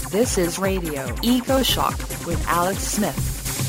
This is Radio Eco-Shock with Alex Smith.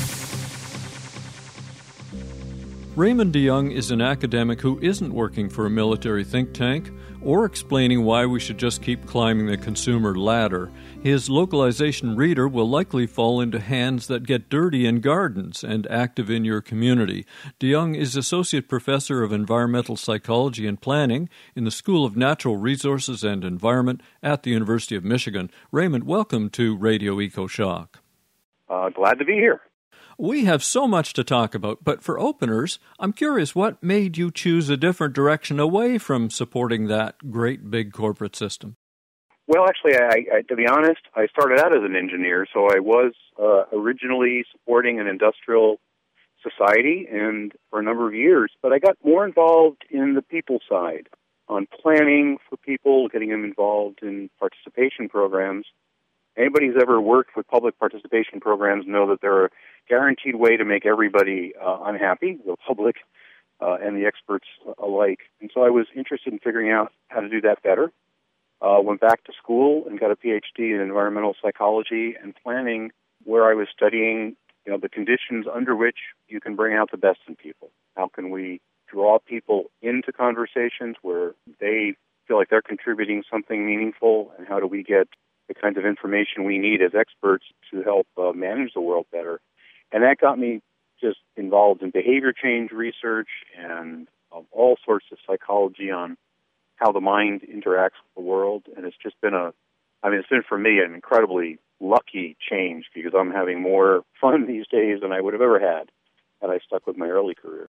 Raymond DeYoung is an academic who isn't working for a military think tank or explaining why we should just keep climbing the consumer ladder. His localization reader will likely fall into hands that get dirty in gardens and active in your community. DeYoung is Associate Professor of Environmental Psychology and Planning in the School of Natural Resources and Environment at the University of Michigan. Raymond, welcome to Radio Eco-Shock. Glad to be here. We have so much to talk about, but for openers, I'm curious what made you choose a different direction away from supporting that great big corporate system? Well, actually, I to be honest, I started out as an engineer, so I was originally supporting an industrial society and for a number of years, but I got more involved in the people side, on planning for people, getting them involved in participation programs. Anybody who's ever worked with public participation programs know that they're a guaranteed way to make everybody unhappy, the public and the experts alike. And so I was interested in figuring out how to do that better. Went back to school and got a PhD in environmental psychology and planning, where I was studying, the conditions under which you can bring out the best in people. How can we draw people into conversations where they feel like they're contributing something meaningful, and how do we get the kinds of information we need as experts to help manage the world better. And that got me just involved in behavior change research and all sorts of psychology on how the mind interacts with the world. And it's just been it's been for me an incredibly lucky change, because I'm having more fun these days than I would have ever had I stuck with my early career.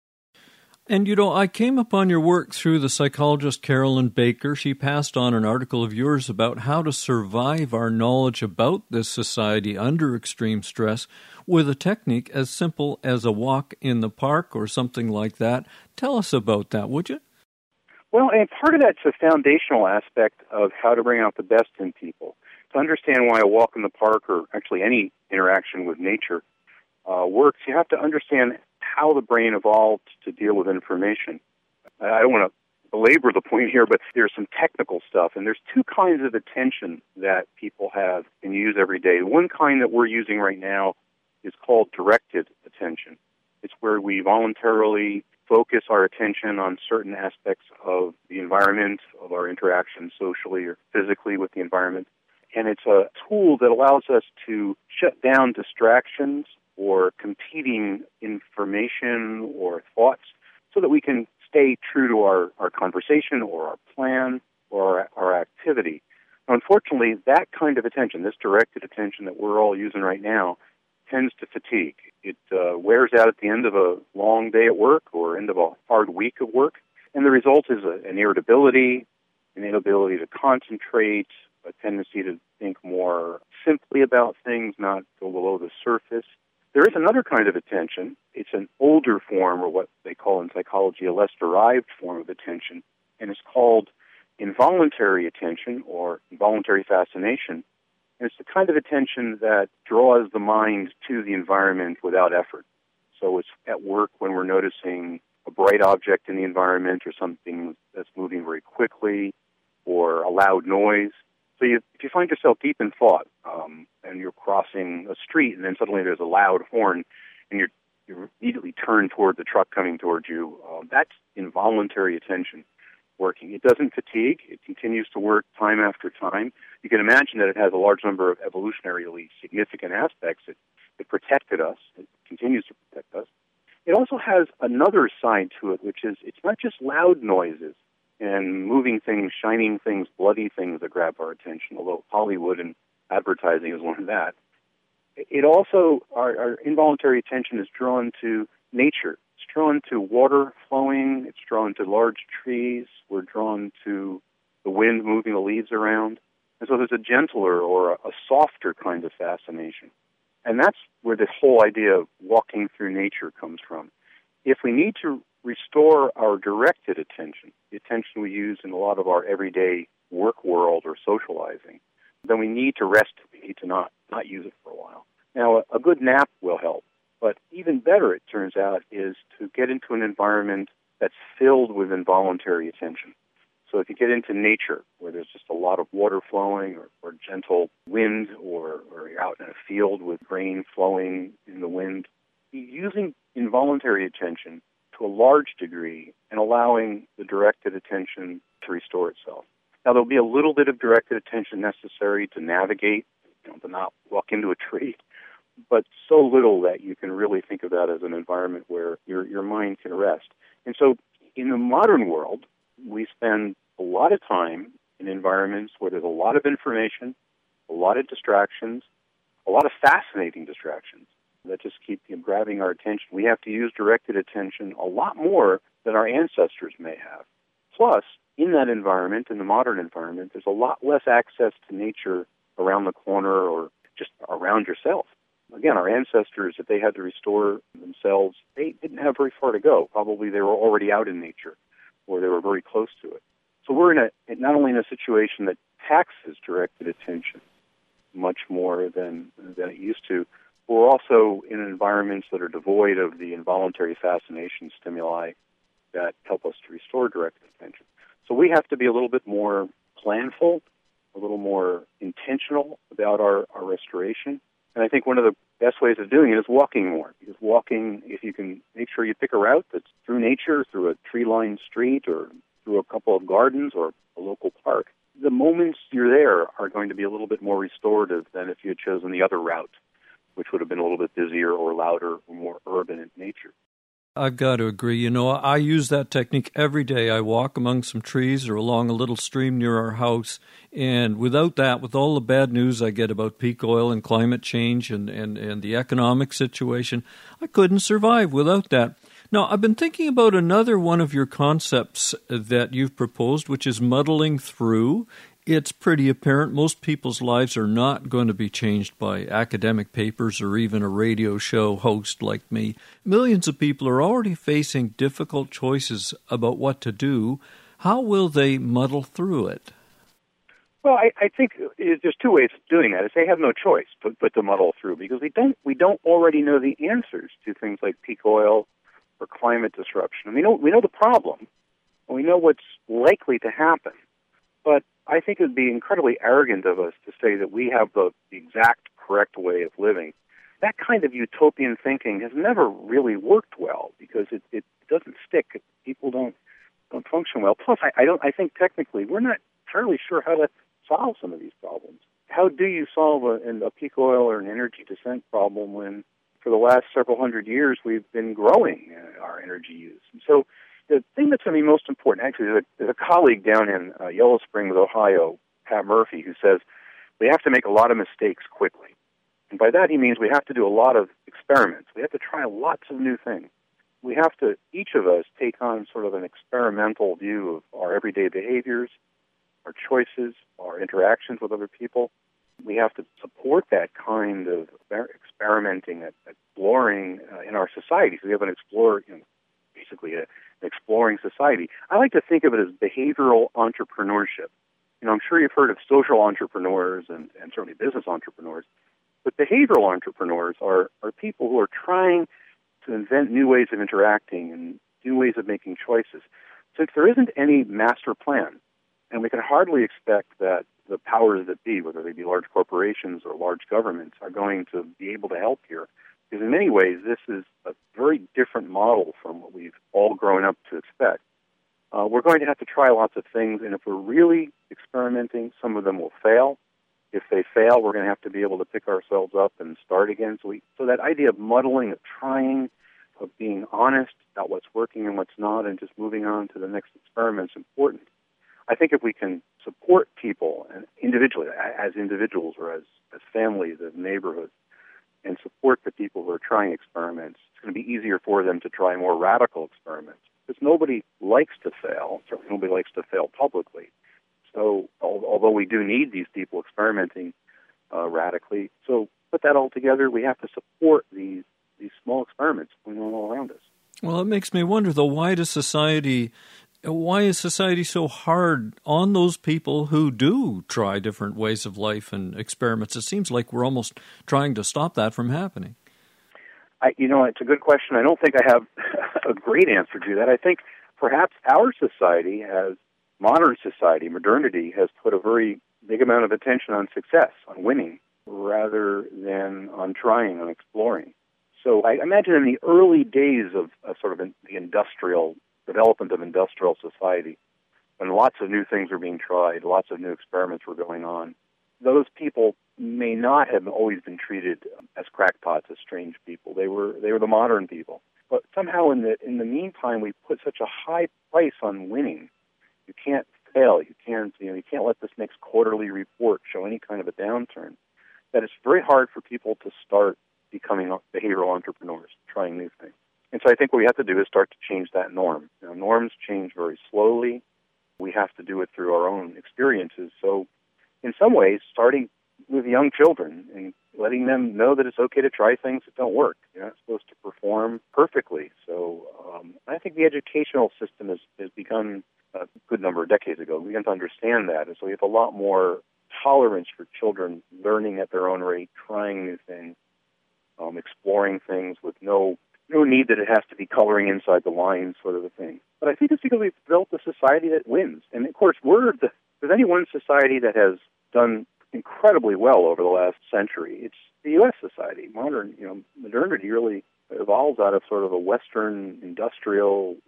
And, I came upon your work through the psychologist Carolyn Baker. She passed on an article of yours about how to survive our knowledge about this society under extreme stress with a technique as simple as a walk in the park or something like that. Tell us about that, would you? Well, and part of that's a foundational aspect of how to bring out the best in people. To understand why a walk in the park, or actually any interaction with nature, works, you have to understand how the brain evolved to deal with information. I don't want to belabor the point here, but there's some technical stuff, and there's two kinds of attention that people have and use every day. One kind that we're using right now is called directed attention. It's where we voluntarily focus our attention on certain aspects of the environment, of our interaction socially or physically with the environment. And it's a tool that allows us to shut down distractions or competing information or thoughts so that we can stay true to our conversation or our plan or our activity. Now, unfortunately, that kind of attention, this directed attention that we're all using right now, tends to fatigue. It wears out at the end of a long day at work or end of a hard week of work, and the result is an irritability, an inability to concentrate, a tendency to think more simply about things, not go below the surface. There is another kind of attention. It's an older form, or what they call in psychology a less derived form of attention, and it's called involuntary attention or involuntary fascination. And it's the kind of attention that draws the mind to the environment without effort. So it's at work when we're noticing a bright object in the environment or something that's moving very quickly or a loud noise. So if you find yourself deep in thought and you're crossing a street and then suddenly there's a loud horn and you're immediately turned toward the truck coming towards you, that's involuntary attention working. It doesn't fatigue. It continues to work time after time. You can imagine that it has a large number of evolutionarily significant aspects. It protected us. It continues to protect us. It also has another side to it, which is it's not just loud noises and moving things, shining things, bloody things that grab our attention, although Hollywood and advertising is one of that. It also, our involuntary attention is drawn to nature. It's drawn to water flowing. It's drawn to large trees. We're drawn to the wind moving the leaves around. And so there's a gentler or a softer kind of fascination. And that's where this whole idea of walking through nature comes from. If we need to restore our directed attention, the attention we use in a lot of our everyday work world or socializing, then we need to rest. We need to not use it for a while. Now, a good nap will help. But even better, it turns out, is to get into an environment that's filled with involuntary attention. So if you get into nature, where there's just a lot of water flowing or gentle wind, or you're out in a field with grain flowing in the wind, using involuntary attention to a large degree and allowing the directed attention to restore itself. Now, there'll be a little bit of directed attention necessary to navigate, to not walk into a tree, but so little that you can really think of that as an environment where your mind can rest. And so in the modern world, we spend a lot of time in environments where there's a lot of information, a lot of distractions, a lot of fascinating distractions that just keep grabbing our attention. We have to use directed attention a lot more than our ancestors may have. Plus, in that environment, in the modern environment, there's a lot less access to nature around the corner or just around yourself. Again, our ancestors, if they had to restore themselves, they didn't have very far to go. Probably they were already out in nature, or they were very close to it. So we're not only in a situation that taxes directed attention much more than it used to, but we're also in environments that are devoid of the involuntary fascination stimuli that help us to restore directed attention. So we have to be a little bit more planful, a little more intentional about our restoration. And I think one of the best ways of doing it is walking more. Because walking, if you can make sure you pick a route that's through nature, through a tree-lined street, or through a couple of gardens or a local park, the moments you're there are going to be a little bit more restorative than if you had chosen the other route, which would have been a little bit busier or louder or more urban in nature. I've got to agree. I use that technique every day. I walk among some trees or along a little stream near our house, and without that, with all the bad news I get about peak oil and climate change and the economic situation, I couldn't survive without that. Now, I've been thinking about another one of your concepts that you've proposed, which is muddling through. It's pretty apparent most people's lives are not going to be changed by academic papers or even a radio show host like me. Millions of people are already facing difficult choices about what to do. How will they muddle through it? Well, I think there's two ways of doing that. Is they have no choice but to muddle through, because we don't already know the answers to things like peak oil or climate disruption. We know the problem, and we know what's likely to happen, but I think it would be incredibly arrogant of us to say that we have the exact correct way of living. That kind of utopian thinking has never really worked well because it doesn't stick. People don't function well. Plus, I think technically we're not entirely sure how to solve some of these problems. How do you solve a peak oil or an energy descent problem when, for the last several hundred years, we've been growing our energy use? And so the thing that's going to be most important, actually, there's a colleague down in Yellow Springs, Ohio, Pat Murphy, who says we have to make a lot of mistakes quickly. And by that he means we have to do a lot of experiments. We have to try lots of new things. We have to, each of us, take on sort of an experimental view of our everyday behaviors, our choices, our interactions with other people. We have to support that kind of experimenting, exploring in our society. So we have an basically an exploring society. I like to think of it as behavioral entrepreneurship. I'm sure you've heard of social entrepreneurs and certainly business entrepreneurs, but behavioral entrepreneurs are people who are trying to invent new ways of interacting and new ways of making choices. Since there isn't any master plan, and we can hardly expect that the powers that be, whether they be large corporations or large governments, are going to be able to help here. Because in many ways, this is a very different model from what we've all grown up to expect. We're going to have to try lots of things, and if we're really experimenting, some of them will fail. If they fail, we're going to have to be able to pick ourselves up and start again. So that idea of muddling, of trying, of being honest about what's working and what's not, and just moving on to the next experiment is important. I think if we can support people and individually, as individuals or as families, as neighborhoods, and support the people who are trying experiments, it's going to be easier for them to try more radical experiments. Because nobody likes to fail. Certainly nobody likes to fail publicly. So although we do need these people experimenting radically, so put that all together, we have to support these small experiments going on all around us. Well, it makes me wonder, though, why is society so hard on those people who do try different ways of life and experiments? It seems like we're almost trying to stop that from happening. It's a good question. I don't think I have a great answer to that. I think perhaps our society has modern society, modernity, has put a very big amount of attention on success, on winning, rather than on trying, on exploring. So I imagine in the early days of sort of the industrial development of industrial society, when lots of new things were being tried, lots of new experiments were going on, those people may not have always been treated as crackpots, as strange people. They were the modern people. But somehow in the meantime, we put such a high price on winning. You can't fail. You can't let this next quarterly report show any kind of a downturn. That it's very hard for people to start becoming behavioral entrepreneurs, trying new things. And so I think what we have to do is start to change that norm. Norms change very slowly. We have to do it through our own experiences. So in some ways, starting with young children and letting them know that it's okay to try things that don't work. You're not supposed to perform perfectly. So I think the educational system has begun a good number of decades ago. We began to understand that. And so we have a lot more tolerance for children learning at their own rate, trying new things, exploring things with no need that it has to be coloring inside the lines sort of a thing. But I think it's because we've built a society that wins. And, of course, if there's any one society that has done incredibly well over the last century, it's the U.S. society. Modernity really evolves out of sort of a Western industrial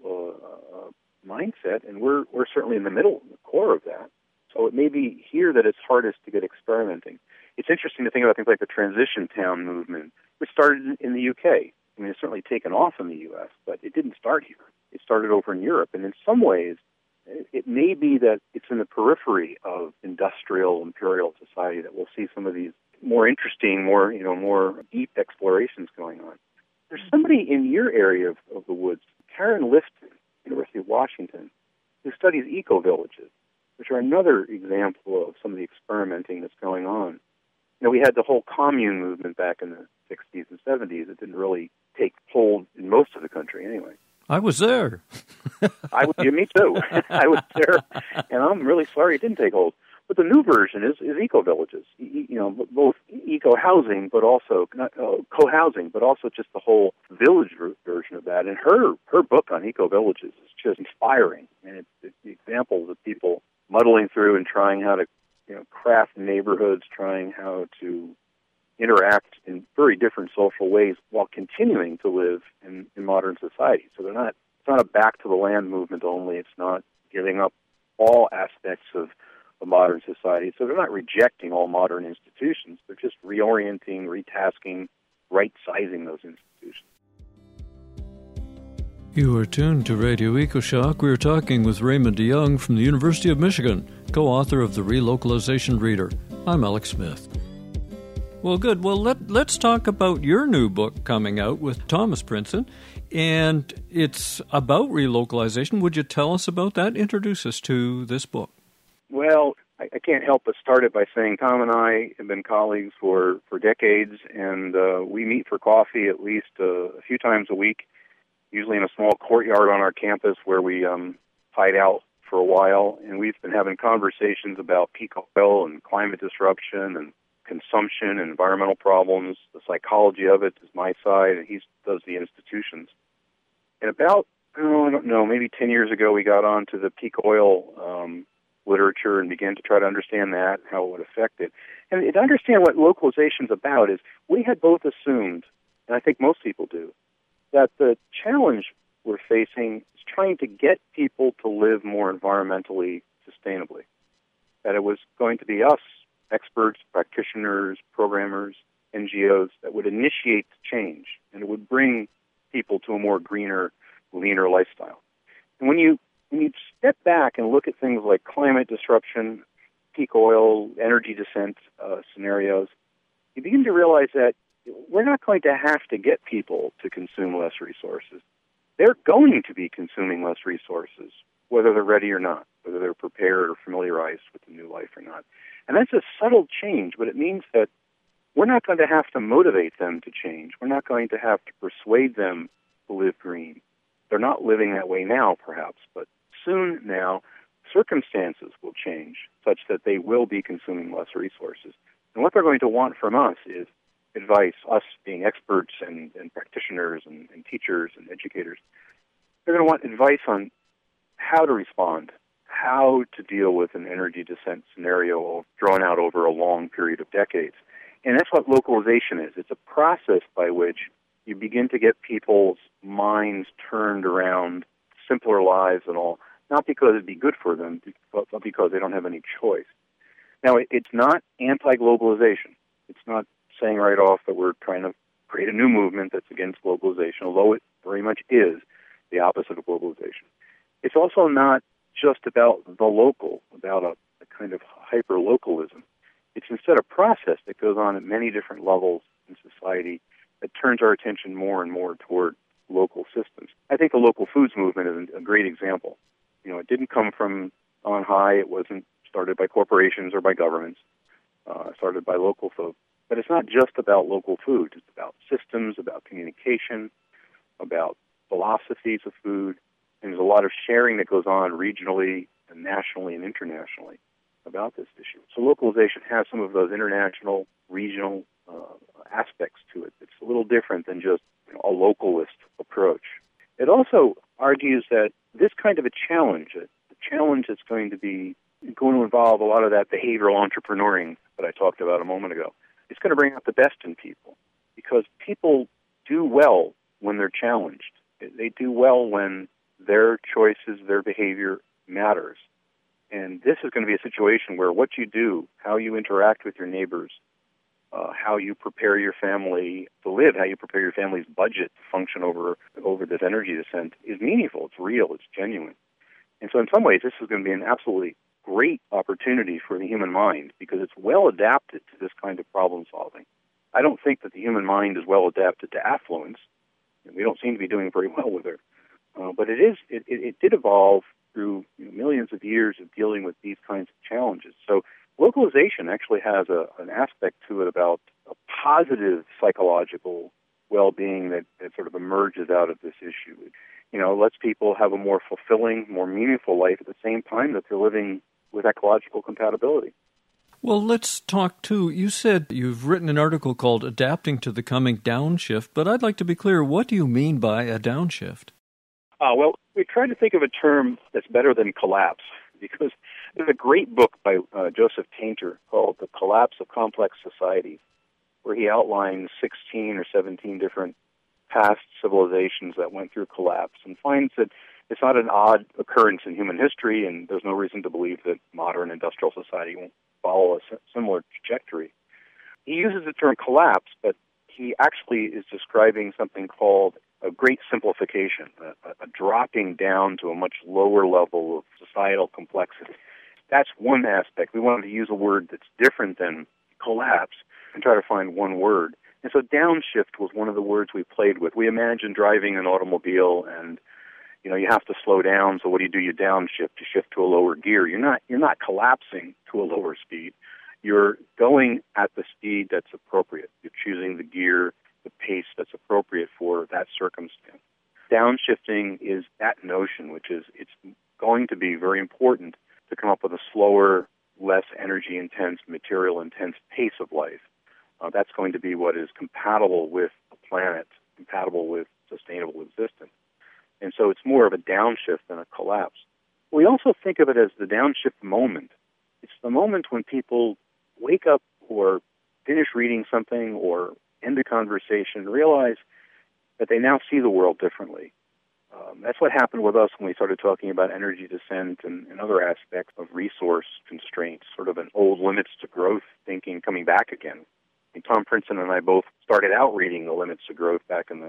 mindset, and we're certainly in the middle, the core of that. So it may be here that it's hardest to get experimenting. It's interesting to think about things like the transition town movement, which started in the UK. I mean, it's certainly taken off in the U.S., but it didn't start here. It started over in Europe, and in some ways, it may be that it's in the periphery of industrial imperial society that we'll see some of these more interesting, more deep explorations going on. There's somebody in your area of the woods, Karen Lifton, University of Washington, who studies eco-villages, which are another example of some of the experimenting that's going on. We had the whole commune movement back in the 60s and 70s. It didn't really take hold in most of the country anyway. I was there. Me too. I was there, and I'm really sorry it didn't take hold. But the new version is eco-villages, both eco-housing, but also co-housing, but also just the whole village version of that. And her book on eco-villages is just inspiring, and it's the examples of people muddling through and trying how to craft neighborhoods, trying how to interact in very different social ways while continuing to live in modern society. So it's not a back to the land movement only. It's not giving up all aspects of modern society. So they're not rejecting all modern institutions. They're just reorienting, retasking, right-sizing those institutions. You are tuned to Radio EcoShock. We are talking with Raymond DeYoung from the University of Michigan, co-author of The Relocalization Reader. I'm Alex Smith. Well, good. Well, let's talk about your new book coming out with Thomas Princeton, and it's about relocalization. Would you tell us about that? Introduce us to this book. Well, I can't help but start it by saying Tom and I have been colleagues for decades, and we meet for coffee at least a few times a week, usually in a small courtyard on our campus where we hide out for a while, and we've been having conversations about peak oil and climate disruption and consumption and environmental problems. The psychology of it is my side, and he does the institutions. And about, maybe 10 years ago, we got onto the peak oil literature and began to try to understand that, how it would affect it. And to understand what localization is about is we had both assumed, and I think most people do, that the challenge we're facing is trying to get people to live more environmentally sustainably. That it was going to be us, experts, practitioners, programmers, NGOs, that would initiate change, and it would bring people to a more greener, leaner lifestyle. And when you step back and look at things like climate disruption, peak oil, energy descent scenarios, you begin to realize that we're not going to have to get people to consume less resources. They're going to be consuming less resources, whether they're ready or not, whether they're prepared or familiarized with the new life or not. And that's a subtle change, but it means that we're not going to have to motivate them to change. We're not going to have to persuade them to live green. They're not living that way now, perhaps, but soon now, circumstances will change such that they will be consuming less resources. And what they're going to want from us is advice, us being experts and practitioners and teachers and educators. They're going to want advice on how to respond, how to deal with an energy descent scenario drawn out over a long period of decades. And that's what localization is. It's a process by which you begin to get people's minds turned around simpler lives and all, not because it'd be good for them, but because they don't have any choice. Now, it's not anti-globalization. It's not saying right off that we're trying to create a new movement that's against globalization, although it very much is the opposite of globalization. It's also not just about the local, about a kind of hyper-localism. It's instead a process that goes on at many different levels in society that turns our attention more and more toward local systems. I think the local foods movement is a great example. You know, it didn't come from on high. It wasn't started by corporations or by governments. Started by local folk. But it's not just about local food. It's about systems, about communication, about philosophies of food. And there's a lot of sharing that goes on regionally and nationally and internationally about this issue. So localization has some of those international, regional aspects to it. It's a little different than just a localist approach. It also argues that this kind of a challenge, a challenge that's going to involve a lot of that behavioral entrepreneuring that I talked about a moment ago. It's going to bring out the best in people because people do well when they're challenged. They do well when their choices, their behavior matters. And this is going to be a situation where what you do, how you interact with your neighbors, how you prepare your family to live, how you prepare your family's budget to function over this energy descent is meaningful. It's real. It's genuine. And so in some ways, this is going to be an absolutely great opportunity for the human mind because it's well adapted to this kind of problem solving. I don't think that the human mind is well adapted to affluence. We don't seem to be doing very well with it. But it did evolve through millions of years of dealing with these kinds of challenges. So localization actually has an aspect to it about a positive psychological well-being that sort of emerges out of this issue. It lets people have a more fulfilling, more meaningful life at the same time that they're living with ecological compatibility. Well, let's talk, too. You said you've written an article called Adapting to the Coming Downshift, but I'd like to be clear, what do you mean by a downshift? Well, we tried to think of a term that's better than collapse, because there's a great book by Joseph Tainter called The Collapse of Complex Society, where he outlines 16 or 17 different past civilizations that went through collapse and finds that it's not an odd occurrence in human history, and there's no reason to believe that modern industrial society won't follow a similar trajectory. He uses the term collapse, but he actually is describing something called a great simplification, a dropping down to a much lower level of societal complexity. That's one aspect. We wanted to use a word that's different than collapse and try to find one word. And so downshift was one of the words we played with. We imagined driving an automobile and you have to slow down, so what do? You downshift, you shift to a lower gear. You're not collapsing to a lower speed. You're going at the speed that's appropriate. You're choosing the gear, the pace that's appropriate for that circumstance. Downshifting is that notion, which is it's going to be very important to come up with a slower, less energy-intense, material-intense pace of life. That's going to be what is compatible with the planet, compatible with sustainable existence. And so it's more of a downshift than a collapse. We also think of it as the downshift moment. It's the moment when people wake up or finish reading something or end a conversation and realize that they now see the world differently. That's what happened with us when we started talking about energy descent and other aspects of resource constraints, sort of an old limits to growth thinking coming back again. And Tom Princeton and I both started out reading The Limits to Growth back in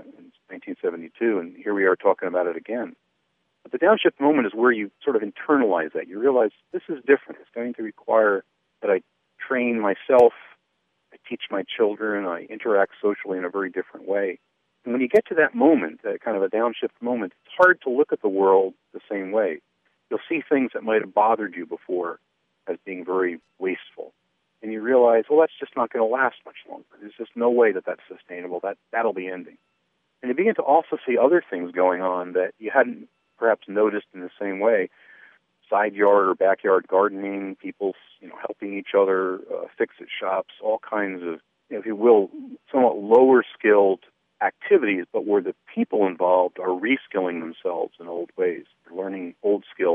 1972, and here we are talking about it again. But the downshift moment is where you sort of internalize that. You realize this is different. It's going to require that I train myself, I teach my children, I interact socially in a very different way. And when you get to that moment, that kind of a downshift moment, it's hard to look at the world the same way. You'll see things that might have bothered you before as being very wasteful. And you realize, well, that's just not going to last much longer. There's just no way that that's sustainable. That'll be ending. And you begin to also see other things going on that you hadn't perhaps noticed in the same way. Side yard or backyard gardening, people helping each other, fix-it shops, all kinds of, if you will, somewhat lower-skilled activities, but where the people involved are reskilling themselves in old ways. They're learning old skills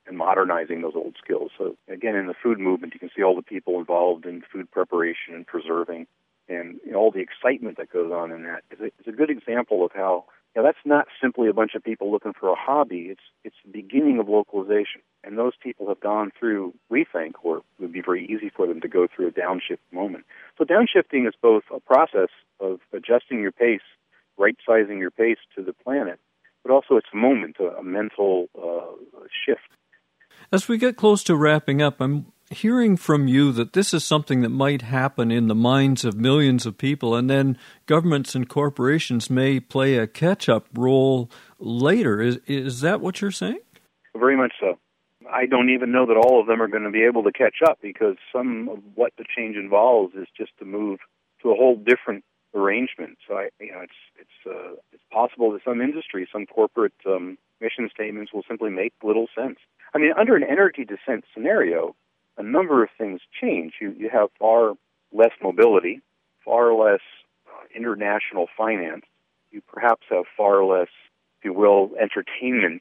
and modernizing those old skills. So again, in the food movement, you can see all the people involved in food preparation and preserving, and all the excitement that goes on in that. It's a good example of how that's not simply a bunch of people looking for a hobby. It's the beginning of localization, and those people have gone through, we think, or it would be very easy for them to go through a downshift moment. So downshifting is both a process of adjusting your pace, right-sizing your pace to the planet, but also it's a moment, a mental shift. As we get close to wrapping up, I'm hearing from you that this is something that might happen in the minds of millions of people, and then governments and corporations may play a catch-up role later. Is that what you're saying? Very much so. I don't even know that all of them are going to be able to catch up, because some of what the change involves is just to move to a whole different arrangement. So it's possible that some industries, some corporate mission statements will simply make little sense. I mean, under an energy descent scenario, a number of things change. You have far less mobility, far less international finance. You perhaps have far less, if you will, entertainment,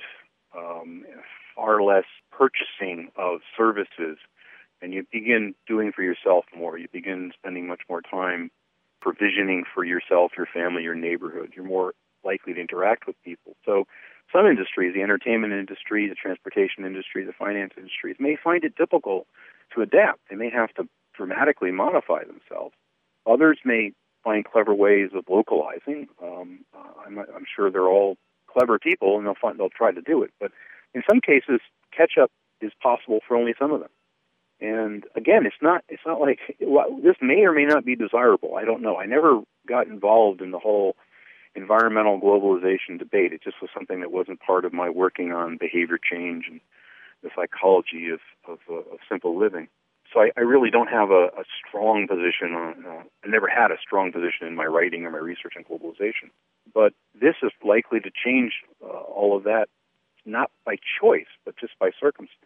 far less purchasing of services, and you begin doing for yourself more. You begin spending much more time provisioning for yourself, your family, your neighborhood. You're more likely to interact with people. So some industries, the entertainment industry, the transportation industry, the finance industries, may find it difficult to adapt. They may have to dramatically modify themselves. Others may find clever ways of localizing. I'm sure they're all clever people, and they'll try to do it. But in some cases, catch-up is possible for only some of them. And again, it's not like this may or may not be desirable. I don't know. I never got involved in the whole environmental globalization debate. It just was something that wasn't part of my working on behavior change and the psychology of simple living. So I really don't have a strong position on. I never had a strong position in my writing or my research on globalization. But this is likely to change all of that, not by choice, but just by circumstance.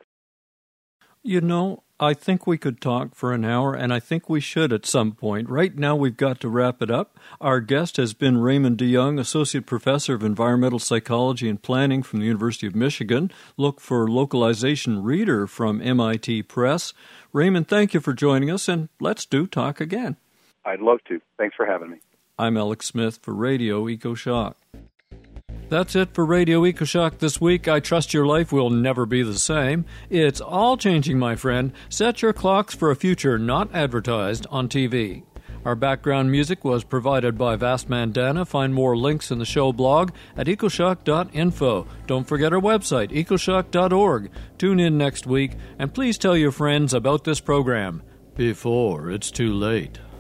I think we could talk for an hour, and I think we should at some point. Right now, we've got to wrap it up. Our guest has been Raymond DeYoung, Associate Professor of Environmental Psychology and Planning from the University of Michigan. Look for Localization Reader from MIT Press. Raymond, thank you for joining us, and let's talk again. I'd love to. Thanks for having me. I'm Alex Smith for Radio EcoShock. That's it for Radio EcoShock this week. I trust your life will never be the same. It's all changing, my friend. Set your clocks for a future not advertised on TV. Our background music was provided by Vast Mandana. Find more links in the show blog at ecoshock.info. Don't forget our website, ecoshock.org. Tune in next week, and please tell your friends about this program before it's too late.